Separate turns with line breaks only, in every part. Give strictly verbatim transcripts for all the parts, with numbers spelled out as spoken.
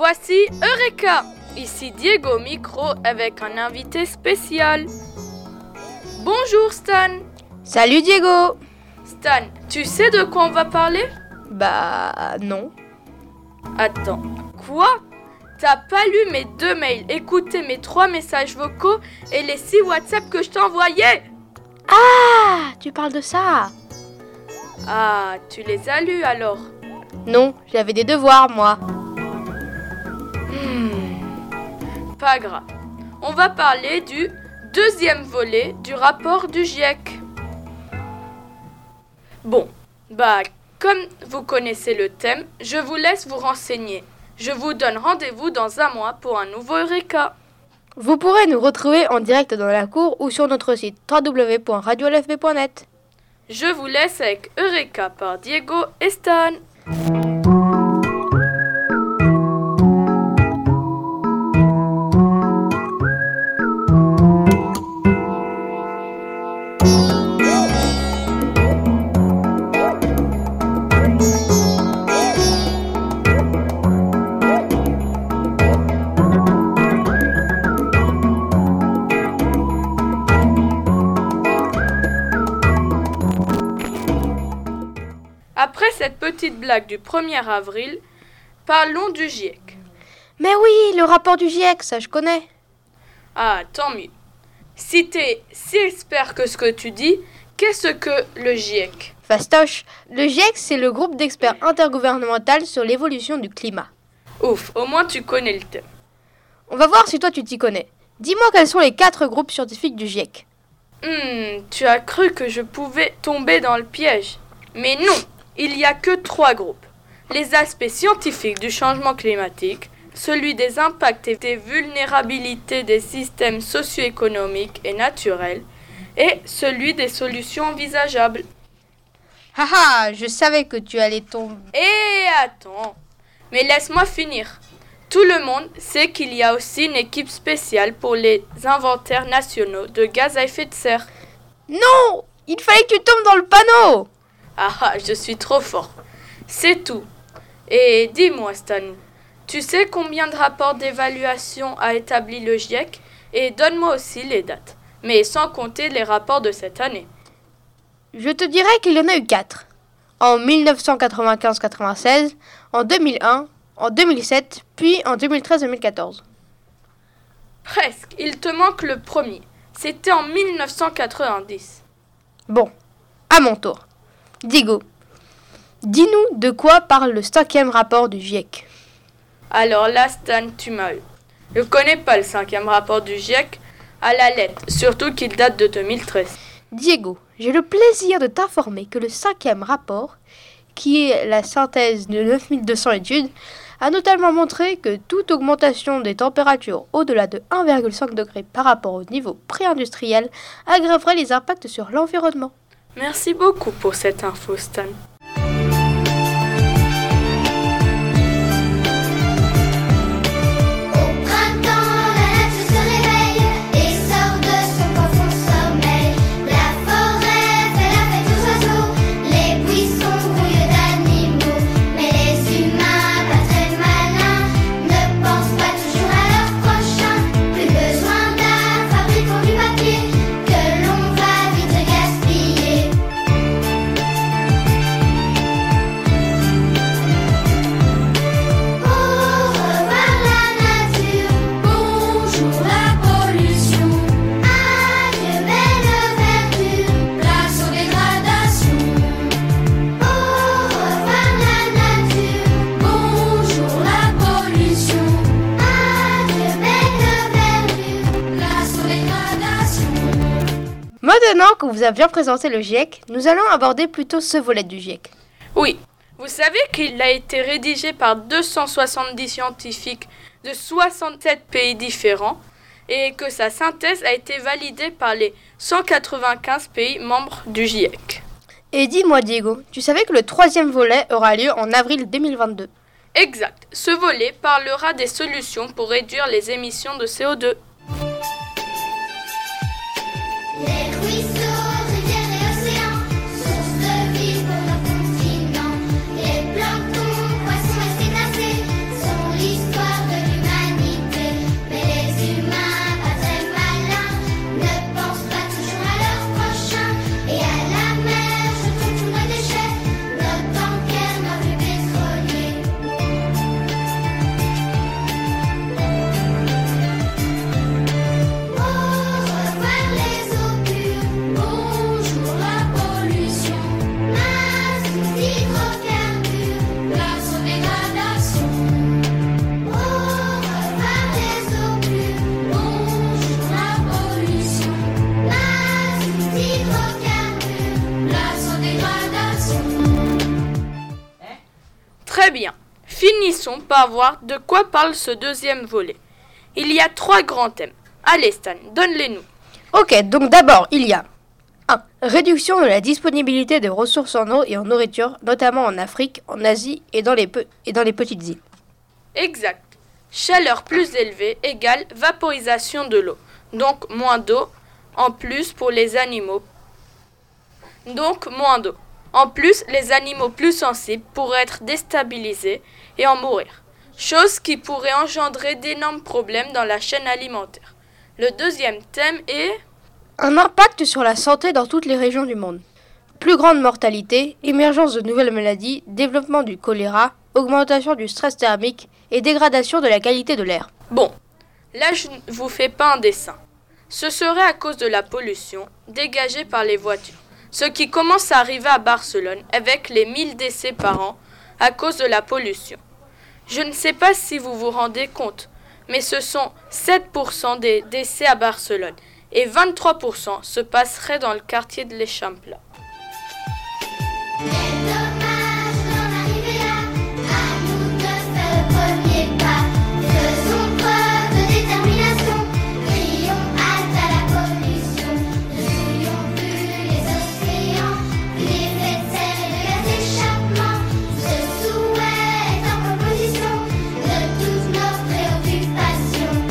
Voici Eureka! Ici Diego au micro avec un invité spécial. Bonjour Stan!
Salut Diego!
Stan, tu sais de quoi on va parler?
Bah non.
Attends, quoi? T'as pas lu mes deux mails, écouté mes trois messages vocaux et les six WhatsApp que je t'ai envoyés?
Ah, tu parles de ça?
Ah, tu les as lus alors?
Non, j'avais des devoirs moi.
Hmm, pas grave. On va parler du deuxième volet du rapport du GIEC. Bon, bah, comme vous connaissez le thème, je vous laisse vous renseigner. Je vous donne rendez-vous dans un mois pour un nouveau Eureka.
Vous pourrez nous retrouver en direct dans la cour ou sur notre site w w w point radio l f b point net.
Je vous laisse avec Eureka par Diego et Stan. Après cette petite blague du premier avril, parlons du GIEC.
Mais oui, le rapport du GIEC, ça je connais.
Ah, tant mieux. Si t'es si expert que ce que tu dis, qu'est-ce que le GIEC?
Fastoche, le GIEC c'est le groupe d'experts intergouvernemental sur l'évolution du climat.
Ouf, au moins tu connais le thème.
On va voir si toi tu t'y connais. Dis-moi quels sont les quatre groupes scientifiques du GIEC.
Hmm, tu as cru que je pouvais tomber dans le piège. Mais non! Il n'y a que trois groupes. Les aspects scientifiques du changement climatique, celui des impacts et des vulnérabilités des systèmes socio-économiques et naturels, et celui des solutions envisageables.
Haha, je savais que tu allais tomber.
Et attends, mais laisse-moi finir. Tout le monde sait qu'il y a aussi une équipe spéciale pour les inventaires nationaux de gaz à effet de serre.
Non! Il fallait que tu tombes dans le panneau!
Ah ah, je suis trop fort. C'est tout. Et dis-moi, Stan, tu sais combien de rapports d'évaluation a établi le GIEC? Et donne-moi aussi les dates, mais sans compter les rapports de cette année.
Je te dirais qu'il y en a eu quatre. En dix-neuf cent quatre-vingt-quinze quatre-vingt-seize, en deux mille un, en deux mille sept, puis en deux mille treize deux mille quatorze.
Presque, il te manque le premier. C'était en dix-neuf cent quatre-vingt-dix.
Bon, à mon tour. Diego, dis-nous de quoi parle le cinquième rapport du GIEC.
Alors là, Stan, tu m'as eu. Je connais pas le cinquième rapport du GIEC à la lettre, surtout qu'il date de deux mille treize.
Diego, j'ai le plaisir de t'informer que le cinquième rapport, qui est la synthèse de neuf mille deux cents études, a notamment montré que toute augmentation des températures au-delà de un virgule cinq degré par rapport au niveau pré-industriel aggraverait les impacts sur l'environnement.
Merci beaucoup pour cette info, Stan.
Maintenant que vous avez bien présenté le GIEC, nous allons aborder plutôt ce volet du GIEC.
Oui, vous savez qu'il a été rédigé par deux cent soixante-dix scientifiques de soixante-sept pays différents et que sa synthèse a été validée par les cent quatre-vingt-quinze pays membres du GIEC.
Et dis-moi Diego, tu savais que le troisième volet aura lieu en avril deux mille vingt-deux?
Exact. Ce volet parlera des solutions pour réduire les émissions de C O deux.
Les ruisseaux, rivières et océans, sources de vie pour nos continents. Les planctons, poissons et cétacés sont l'histoire
Commençons par voir de quoi parle ce deuxième volet. Il y a trois grands thèmes. Allez Stan, donne-les-nous.
Ok, donc d'abord, il y a un. Réduction de la disponibilité de ressources en eau et en nourriture, notamment en Afrique, en Asie et dans les, pe- et dans les petites îles.
Exact. Chaleur plus élevée égale vaporisation de l'eau. Donc moins d'eau en plus pour les animaux. Donc moins d'eau. En plus, les animaux plus sensibles pourraient être déstabilisés et en mourir. Chose qui pourrait engendrer d'énormes problèmes dans la chaîne alimentaire. Le deuxième thème est...
Un impact sur la santé dans toutes les régions du monde. Plus grande mortalité, émergence de nouvelles maladies, développement du choléra, augmentation du stress thermique et dégradation de la qualité de l'air.
Bon, là je ne vous fais pas un dessin. Ce serait à cause de la pollution dégagée par les voitures. Ce qui commence à arriver à Barcelone avec les mille décès par an à cause de la pollution. Je ne sais pas si vous vous rendez compte, mais ce sont sept pour cent des décès à Barcelone et vingt-trois pour cent se passeraient dans le quartier de l'Eixample.
Quel dommage d'en arriver là, à nous de faire le premier pas. Faisons preuve de détermination, crions halte à la pollution. N'ayons plus les océans, les effets de serre et de gaz d'échappement. Ce souhait est en proposition de toutes nos préoccupations.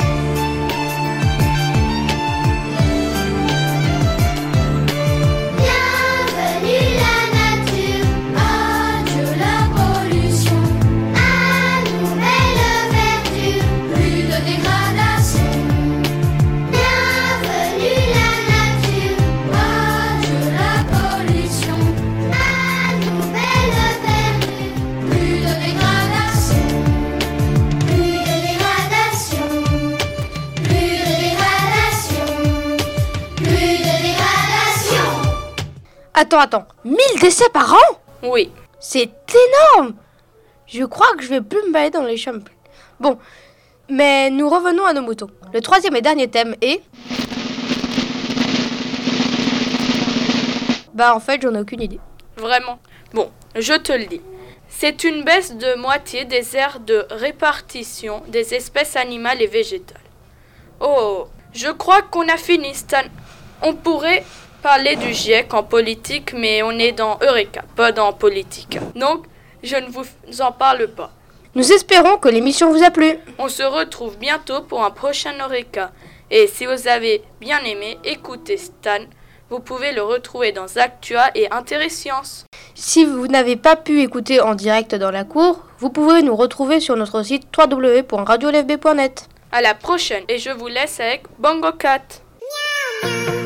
Bienvenue la nature, adieu la pollution. À nouvelle verdure, plus de dégradation. Bienvenue la nature, adieu la pollution. À nouvelle verdure, plus de dégradation. Plus de dégradation. Plus de dégradation. Plus de dégradation.
Attends, attends, mille décès par an?
Oui,
C'est énorme! Je crois que je vais plus me balader dans les champs. Bon, mais nous revenons à nos moutons. Le troisième et dernier thème est... Bah en fait, j'en ai aucune idée.
vraiment. Bon, je te le dis. C'est une baisse de moitié des aires de répartition des espèces animales et végétales. Oh, je crois qu'on a fini, Stan. On pourrait parler du GIEC en politique, mais on est dans Eureka, pas dans politique. Donc, je ne vous en parle pas.
Nous espérons que l'émission vous a plu.
On se retrouve bientôt pour un prochain Eureka. Et si vous avez bien aimé, écoutez Stan. Vous pouvez le retrouver dans Actua et Intéresscience.
Si vous n'avez pas pu écouter en direct dans la cour, vous pouvez nous retrouver sur notre site w w w point radio l f b point net.
À la prochaine et je vous laisse avec Bongo Cat.
Miaou, miaou.